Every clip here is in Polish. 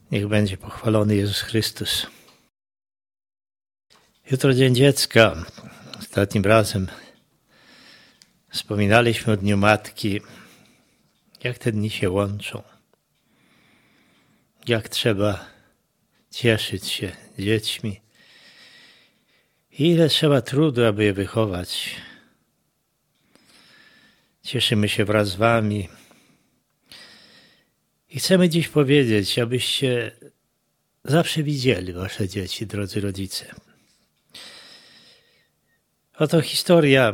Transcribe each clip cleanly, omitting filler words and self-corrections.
Niech będzie pochwalony Jezus Chrystus. Jutro Dzień Dziecka. Ostatnim razem wspominaliśmy o Dniu Matki, jak te dni się łączą. Jak trzeba cieszyć się dziećmi. Ile trzeba trudu, aby je wychować. Cieszymy się wraz z wami. I chcemy dziś powiedzieć, abyście zawsze widzieli wasze dzieci, drodzy rodzice. Oto historia.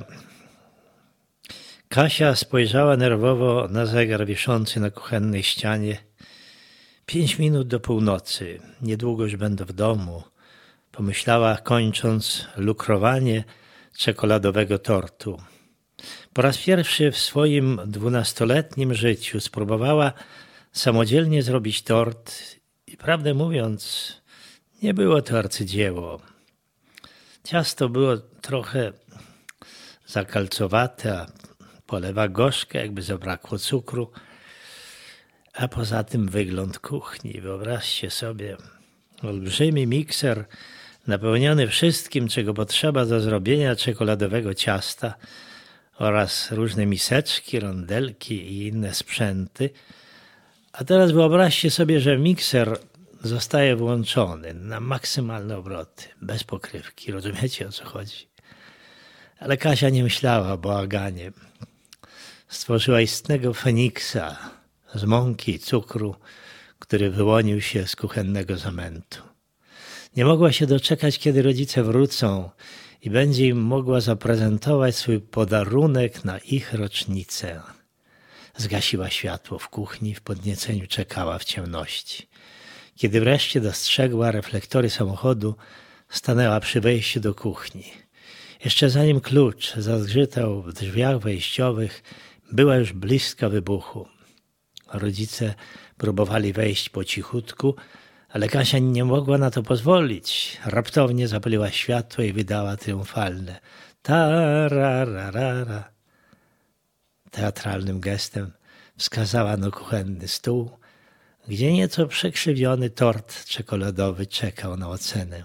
Kasia spojrzała nerwowo na zegar wiszący na kuchennej ścianie. 5 minut do północy. Niedługo już będę w domu. Pomyślała, kończąc lukrowanie czekoladowego tortu. Po raz pierwszy w swoim 12-letnim życiu spróbowała samodzielnie zrobić tort i prawdę mówiąc, nie było to arcydzieło. Ciasto było trochę zakalcowate, a polewa gorzka, jakby zabrakło cukru. A poza tym wygląd kuchni. Wyobraźcie sobie, olbrzymi mikser napełniony wszystkim, czego potrzeba do zrobienia czekoladowego ciasta oraz różne miseczki, rondelki i inne sprzęty. A teraz wyobraźcie sobie, że mikser zostaje włączony na maksymalne obroty, bez pokrywki. Rozumiecie, o co chodzi? Ale Kasia nie myślała o bałaganie. Stworzyła istnego feniksa z mąki i cukru, który wyłonił się z kuchennego zamętu. Nie mogła się doczekać, kiedy rodzice wrócą i będzie im mogła zaprezentować swój podarunek na ich rocznicę. Zgasiła światło w kuchni, w podnieceniu czekała w ciemności. Kiedy wreszcie dostrzegła reflektory samochodu, stanęła przy wejściu do kuchni. Jeszcze zanim klucz zazgrzytał w drzwiach wejściowych, była już bliska wybuchu. Rodzice próbowali wejść po cichutku, ale Kasia nie mogła na to pozwolić. Raptownie zapaliła światło i wydała triumfalne tarararara. Teatralnym gestem wskazała na kuchenny stół, gdzie nieco przekrzywiony tort czekoladowy czekał na ocenę.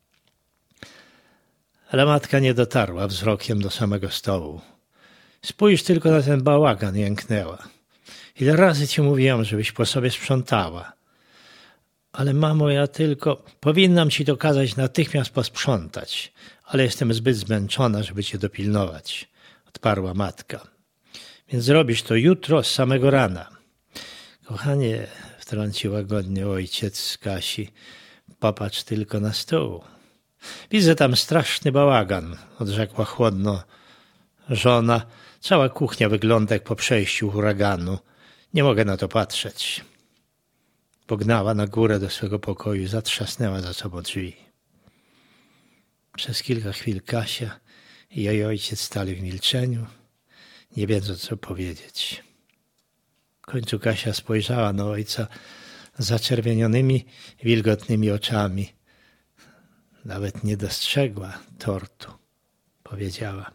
Ale matka nie dotarła wzrokiem do samego stołu. Spójrz tylko na ten bałagan, jęknęła. Ile razy ci mówiłam, żebyś po sobie sprzątała. Ale mamo, ja tylko... Powinnam ci to kazać natychmiast posprzątać, ale jestem zbyt zmęczona, żeby cię dopilnować, odparła matka. Więc zrobisz to jutro z samego rana. Kochanie, wtrącił łagodnie ojciec Kasi, popatrz tylko na stół. Widzę tam straszny bałagan, odrzekła chłodno żona. Cała kuchnia wygląda jak po przejściu huraganu. Nie mogę na to patrzeć. Pognała na górę do swego pokoju i zatrzasnęła za sobą drzwi. Przez kilka chwil Kasia i jej ojciec stali w milczeniu, nie wiedząc co powiedzieć. W końcu Kasia spojrzała na ojca zaczerwienionymi, wilgotnymi oczami. Nawet nie dostrzegła tortu, powiedziała.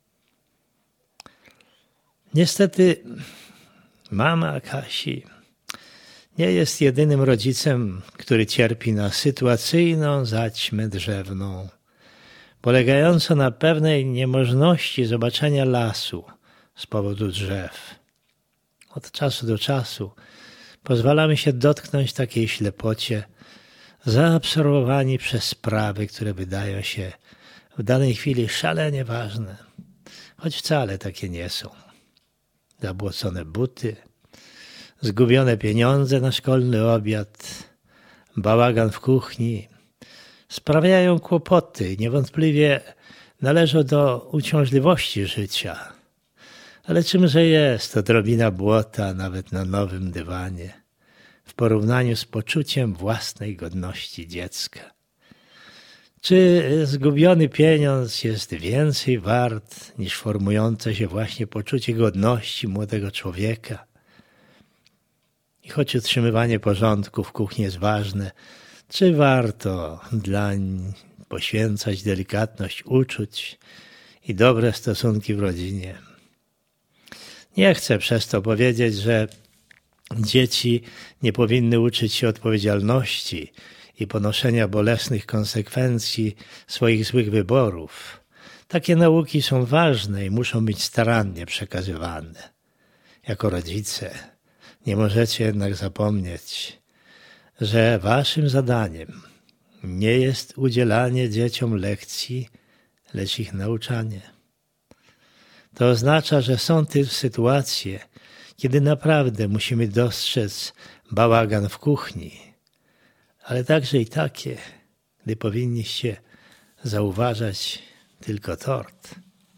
Niestety mama Kasi nie jest jedynym rodzicem, który cierpi na sytuacyjną zaćmę drzewną, polegającą na pewnej niemożności zobaczenia lasu z powodu drzew. Od czasu do czasu pozwalamy się dotknąć takiej ślepocie, zaabsorbowani przez sprawy, które wydają się w danej chwili szalenie ważne, choć wcale takie nie są. Zabłocone buty, zgubione pieniądze na szkolny obiad, bałagan w kuchni sprawiają kłopoty i niewątpliwie należą do uciążliwości życia. Ale czymże jest odrobina błota nawet na nowym dywanie w porównaniu z poczuciem własnej godności dziecka? Czy zgubiony pieniądz jest więcej wart niż formujące się właśnie poczucie godności młodego człowieka? I choć utrzymywanie porządku w kuchni jest ważne, czy warto dlań poświęcać delikatność uczuć i dobre stosunki w rodzinie? Nie chcę przez to powiedzieć, że Dzieci nie powinny uczyć się odpowiedzialności i ponoszenia bolesnych konsekwencji swoich złych wyborów. Takie nauki są ważne i muszą być starannie przekazywane. Jako rodzice nie możecie jednak zapomnieć, że waszym zadaniem nie jest udzielanie dzieciom lekcji, lecz ich nauczanie. To oznacza, że są sytuacje, kiedy naprawdę musimy dostrzec bałagan w kuchni, ale także i takie, gdy powinniście zauważać tylko tort.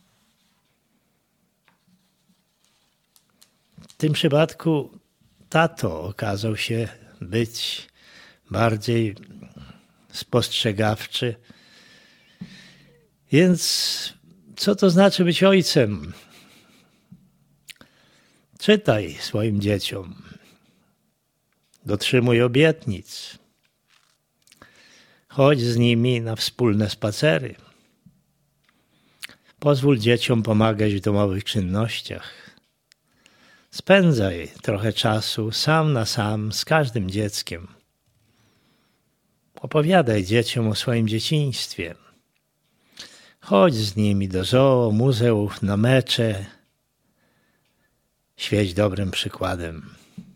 W tym przypadku tato okazał się być bardziej spostrzegawczy. Więc co to znaczy być ojcem? Czytaj swoim dzieciom. Dotrzymuj obietnic. Chodź z nimi na wspólne spacery. Pozwól dzieciom pomagać w domowych czynnościach. Spędzaj trochę czasu sam na sam z każdym dzieckiem. Opowiadaj dzieciom o swoim dzieciństwie. Chodź z nimi do zoo, muzeów, na mecze. Świeć dobrym przykładem.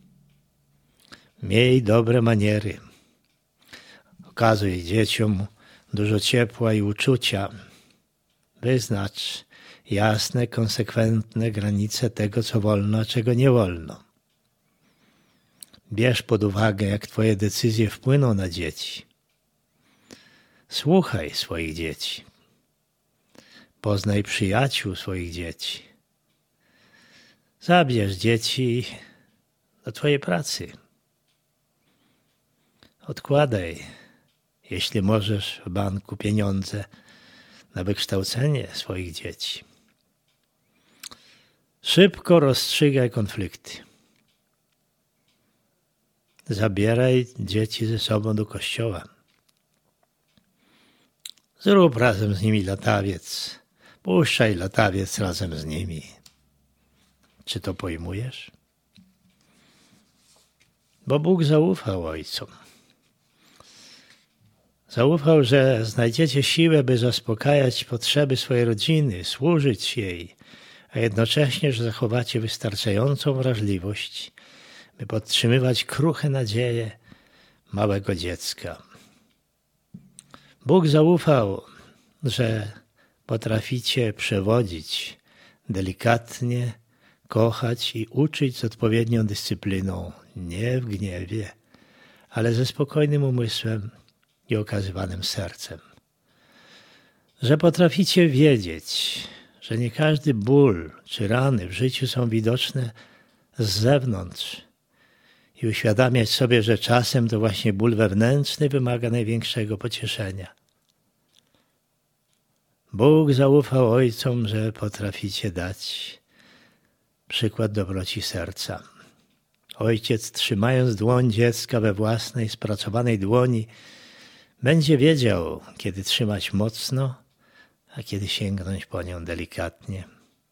Miej dobre maniery. Okazuj dzieciom dużo ciepła i uczucia. Wyznacz jasne, konsekwentne granice tego, co wolno, a czego nie wolno. Bierz pod uwagę, jak twoje decyzje wpłyną na dzieci. Słuchaj swoich dzieci. Poznaj przyjaciół swoich dzieci. Zabierz dzieci do twojej pracy. Odkładaj, jeśli możesz, w banku pieniądze na wykształcenie swoich dzieci. Szybko rozstrzygaj konflikty. Zabieraj dzieci ze sobą do kościoła. Zrób razem z nimi latawiec. Puszczaj latawiec razem z nimi. Czy to pojmujesz? Bo Bóg zaufał ojcom. Zaufał, że znajdziecie siłę, by zaspokajać potrzeby swojej rodziny, służyć jej, a jednocześnie, że zachowacie wystarczającą wrażliwość, by podtrzymywać kruche nadzieje małego dziecka. Bóg zaufał, że potraficie przewodzić delikatnie, kochać i uczyć z odpowiednią dyscypliną, nie w gniewie, ale ze spokojnym umysłem i okazywanym sercem. Że potraficie wiedzieć, że nie każdy ból czy rany w życiu są widoczne z zewnątrz i uświadamiać sobie, że czasem to właśnie ból wewnętrzny wymaga największego pocieszenia. Bóg zaufał ojcom, że potraficie dać przykład dobroci serca. Ojciec, trzymając dłoń dziecka we własnej spracowanej dłoni, będzie wiedział, kiedy trzymać mocno, a kiedy sięgnąć po nią delikatnie.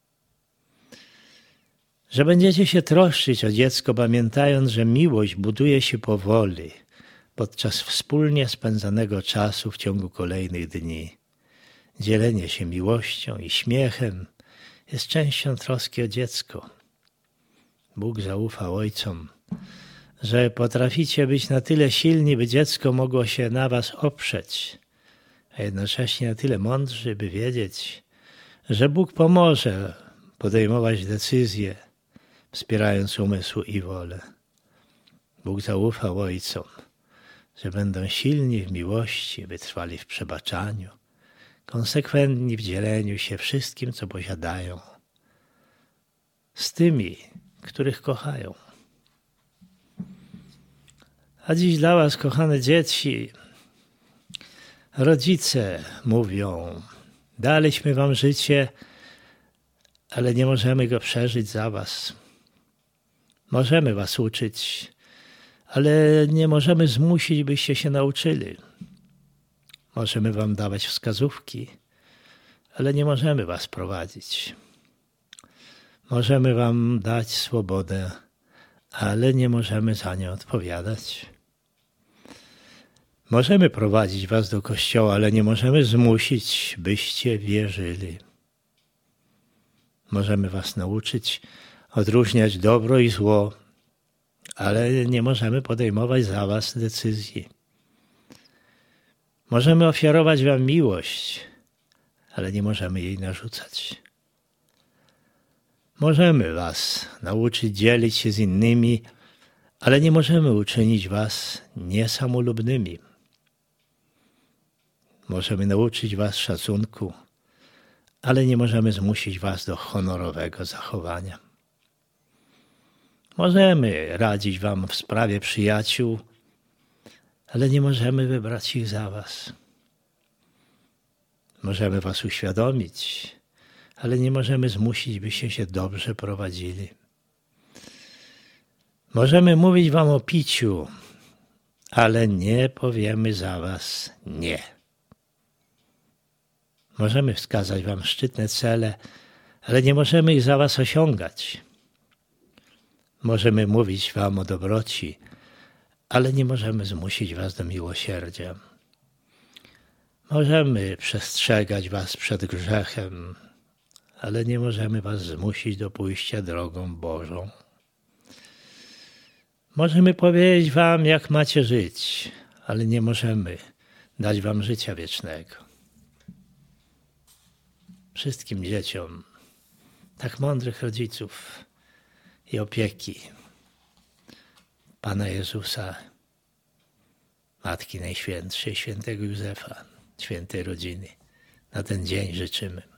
Że będziecie się troszczyć o dziecko, pamiętając, że miłość buduje się powoli, podczas wspólnie spędzanego czasu w ciągu kolejnych dni. Dzielenie się miłością i śmiechem jest częścią troski o dziecko. Bóg zaufał ojcom, że potraficie być na tyle silni, by dziecko mogło się na was oprzeć, a jednocześnie na tyle mądrzy, by wiedzieć, że Bóg pomoże podejmować decyzje, wspierając umysł i wolę. Bóg zaufał ojcom, że będą silni w miłości, wytrwali w przebaczaniu, konsekwentni w dzieleniu się wszystkim, co posiadają, z tymi, których kochają. A dziś dla was, kochane dzieci, rodzice mówią: daliśmy wam życie, ale nie możemy go przeżyć za was. Możemy was uczyć, ale nie możemy zmusić, byście się nauczyli. Możemy wam dawać wskazówki, ale nie możemy was prowadzić. Możemy wam dać swobodę, ale nie możemy za nie odpowiadać. Możemy prowadzić was do kościoła, ale nie możemy zmusić, byście wierzyli. Możemy was nauczyć odróżniać dobro i zło, ale nie możemy podejmować za was decyzji. Możemy ofiarować wam miłość, ale nie możemy jej narzucać. Możemy was nauczyć dzielić się z innymi, ale nie możemy uczynić was niesamolubnymi. Możemy nauczyć was szacunku, ale nie możemy zmusić was do honorowego zachowania. Możemy radzić wam w sprawie przyjaciół, ale nie możemy wybrać ich za was. Możemy was uświadomić, ale nie możemy zmusić, byście się dobrze prowadzili. Możemy mówić wam o piciu, ale nie powiemy za was nie. Możemy wskazać wam szczytne cele, ale nie możemy ich za was osiągać. Możemy mówić wam o dobroci, ale nie możemy zmusić was do miłosierdzia. Możemy przestrzegać was przed grzechem, ale nie możemy was zmusić do pójścia drogą Bożą. Możemy powiedzieć wam, jak macie żyć, ale nie możemy dać wam życia wiecznego. Wszystkim dzieciom tak mądrych rodziców i opieki Pana Jezusa, Matki Najświętszej, świętego Józefa, świętej rodziny, na ten dzień życzymy.